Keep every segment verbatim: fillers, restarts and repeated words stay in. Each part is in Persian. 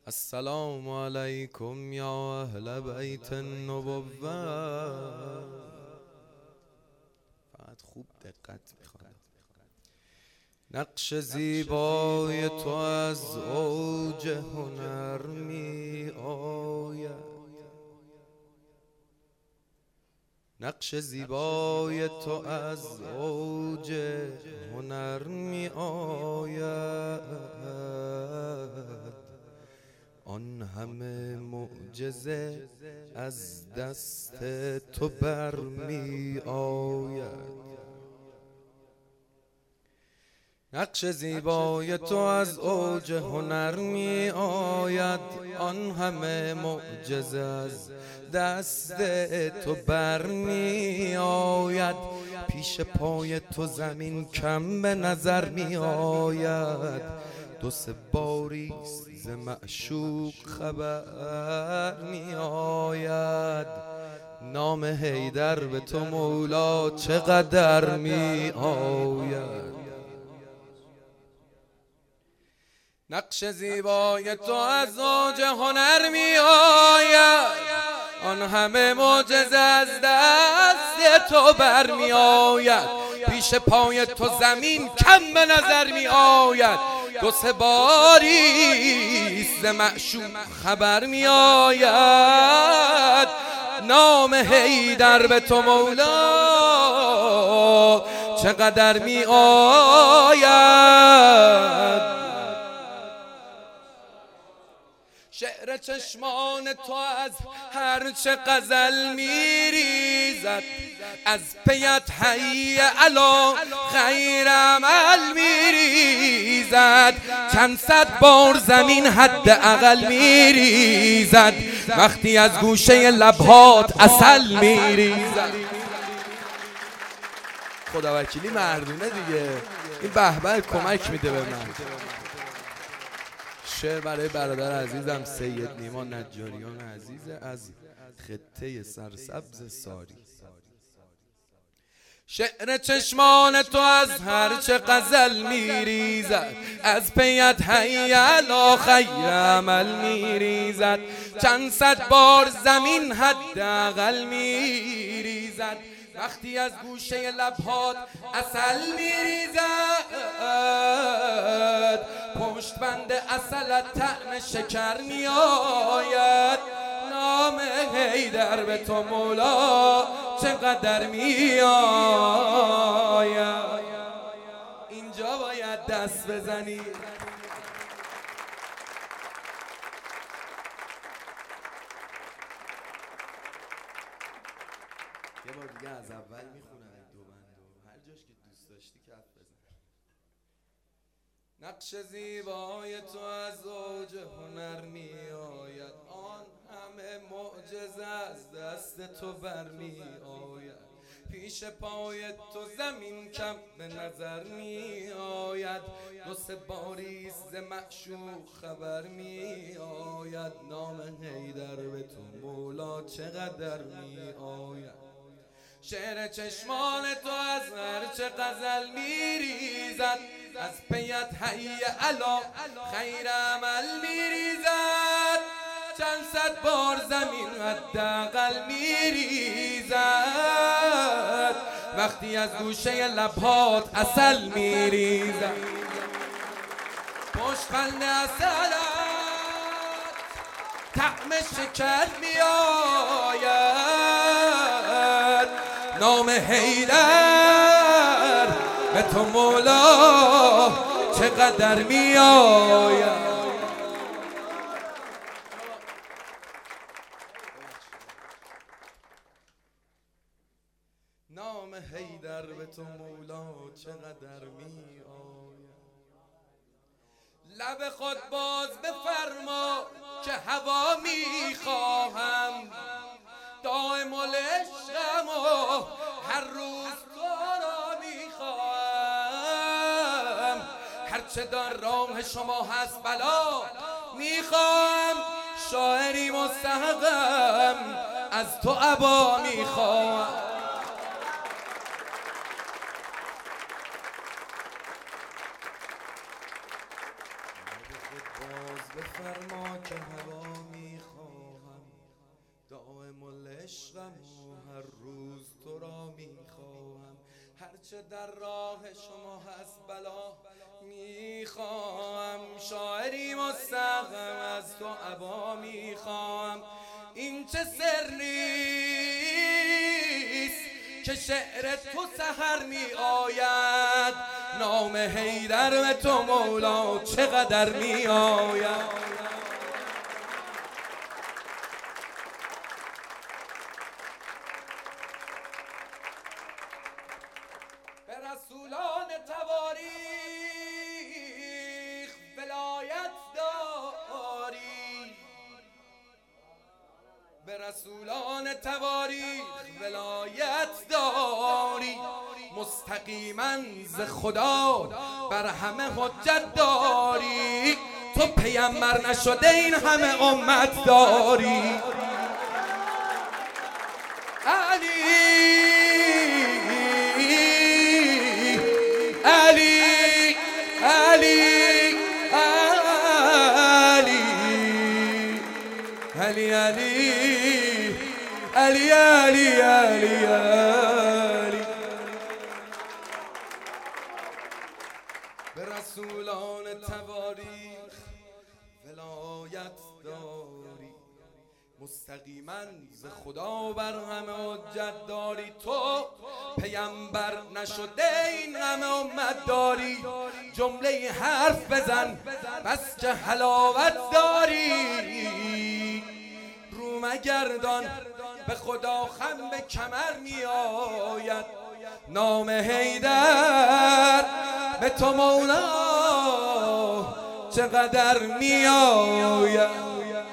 السلام علیکم یا اهل بیت النبوة. فقط خوب دقت میخواد. نقش زیبای تو از اوج هنر می آید. نقش زیبای تو از اوج هنر می آید. آن همه معجزه از دست تو برمی آید. نقش زیبای تو از اوج هنر می آید. آن همه معجزه از دست تو برمی آید. پیش پای تو زمین کم به نظر می آید. دو سه باری ز معشوق خبر می آید. نام حیدر به تو مولا چقدر می آید. نقش زیبای تو از اوج هنر می آید. آن همه معجزه از دست تو بر می آید. پیش پای تو زمین کم به نظر می آید. دو سه باری ز معشوق خبر می آید. نام حیدر به تو مولا چقدر می آید. شعر چشمان تو از هرچه غزل میریزد. از پیت حی علا خیر عمل میریزد. چند صد بار زمین حد اقل میریزد. وقتی از گوشه لبهات عسل میریزد. خدا وکیلی مردونه دیگه. این بهبه کمک میده به من. شعر برای برادر عزیزم سید نیما نجاریان عزیز از خطه سرسبز ساری. شعر چشمان تو از هرچه غزل میریزد. از پیت حی علی خیر عمل میریزد. چند صد بار زمین حداقل میریزد. وقتی از گوشه لبهات عسل میریزد. پشت بند عسلت طعم شکر می آید. نام حیدر به تو مولا چقدر می آید. اینجا باید دست بزنی. یه بار دیگه از اول میخونم دو بندو. هر جاش که دوست داشتی کف بزن. نقش زیبای تو از اوج هنر می آید. آن همه معجزه از دست تو برمی آید. پیش پای تو زمین کم به نظر می آید. دو سه باری ز معشوق خبر می آید. نام حیدر به تو مولا چقدر می آید. شعر چشمان تو از هرچه غزل میریزد. از پیت حی علا خیر عمل میریزد. چند صد بار زمین حداقل میریزد. وقتی از گوشه لبهات عسل میریزد. پشت بند عسلت طعم شکر می آید. نام حیدر به تو مولا چقدر می آید. نام حیدر به تو مولا چقدر می آید. لب خود باز بفرما که هوا می خواهم. دائم العشقم و هر روز تو را می خواهم. هرچه در راه شما هست بلا می خواهم. شاعری مستحقم از تو عبا می خواهم. باز فرما که هوا میخواهم، دائم العشقم و هر روز تو را میخواهم. هرچه در راه شما هست بلا میخواهم، شاعری مستقم از تو عبا میخواهم. این چه سر نیست که شعر تو سحر می آید، نام حیدر به تو مولا چقدر می آید. به رسولان تواریخ ولایت داری، به رسولان تواریخ ولایت داری. مستقیما ز خدا بر همه حجت داری، تو پیامبر نشده این همه امت داری. علی علی علی علی علی علی علی علی علی. به رسولان تواریخ ولایت داری، مستقیما ز خدا بر همه حجت داری. تو پیامبر نشده این همه امت داری، جمله حرف بزن بس که حلاوت داری. رو مگردان به خدا خم به کمر می آید، نام حیدر به تو مولا چقدر می آید.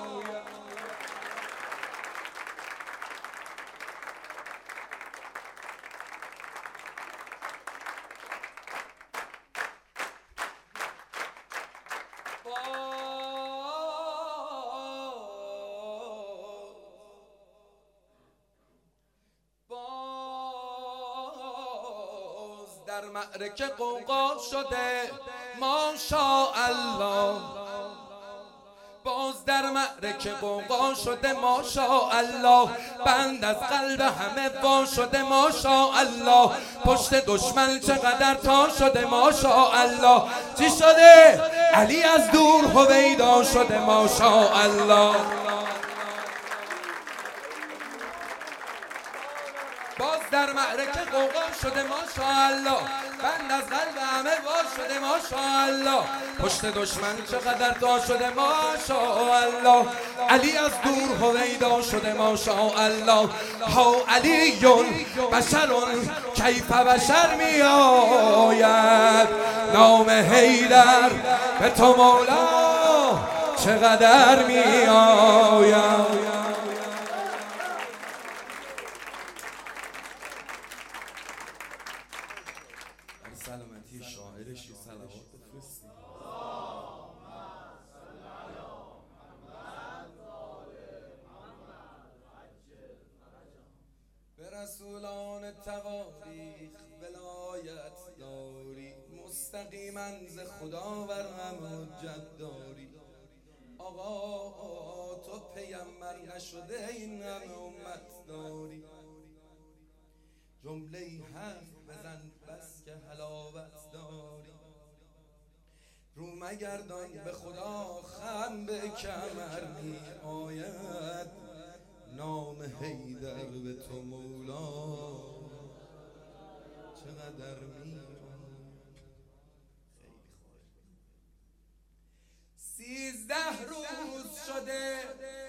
در معرکه قوقا شده ماشاءالله، باز در معرکه قوقا شده ماشاءالله. بند از قلب همه وا شده ماشاءالله، پشت دشمن چقدر تا شده ماشاءالله. چی شده؟ علی از دور هویدا شده ماشاءالله. باز در معرکه قوقا شده ماشاءالله، بند از قلب همه وا شده ماشاءالله. پشت دشمن چقدر تا شده ماشاءالله. علی از دور هویدا شده ماشاءالله. ها علیون بشرون کیف بشر می آید، نام حیدر به تو مولا چقدر می آید. سلامتی شاعرشی صلوات بفرستی. به رسولان تواریخ ولایت داری، مستقیما ز خدا بر هم حجت داری. آقا تو پیامبر نشده این همه امت داری، جمله حرف بزن بس که حلاوت داری. رو مگردان به خدا خم به کمر می آید، نام حیدر به تو مولا چقدر می آید. سیزده روز شده،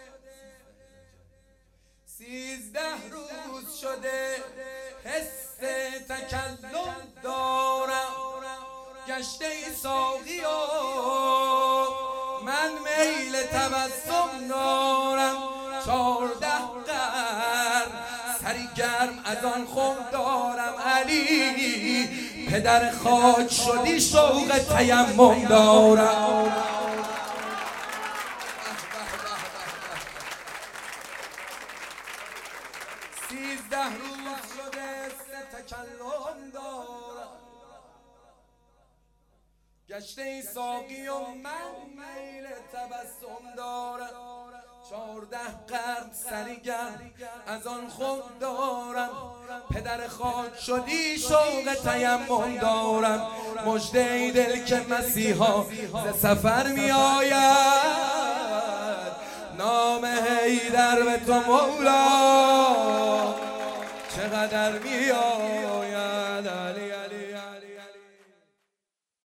سیزده روز شده حس تکلم دارم، گشته ای ساقی و من میل تبسم دارم. چارده قرن سری گرم از آن خم دارم، علی پدر خاک شدی شوق تیمم دارم. سیزده روز شده تکلم دارم، گشته ای ساقی و من میل تبسم دارم، چارده قرن سریگم از آن خود دارم، پدر خاک شدی شوق تیمم دارم، مژده ای دل که مسیحا ز سفر می آید، نام حیدر به تو مولا چقدر می آید.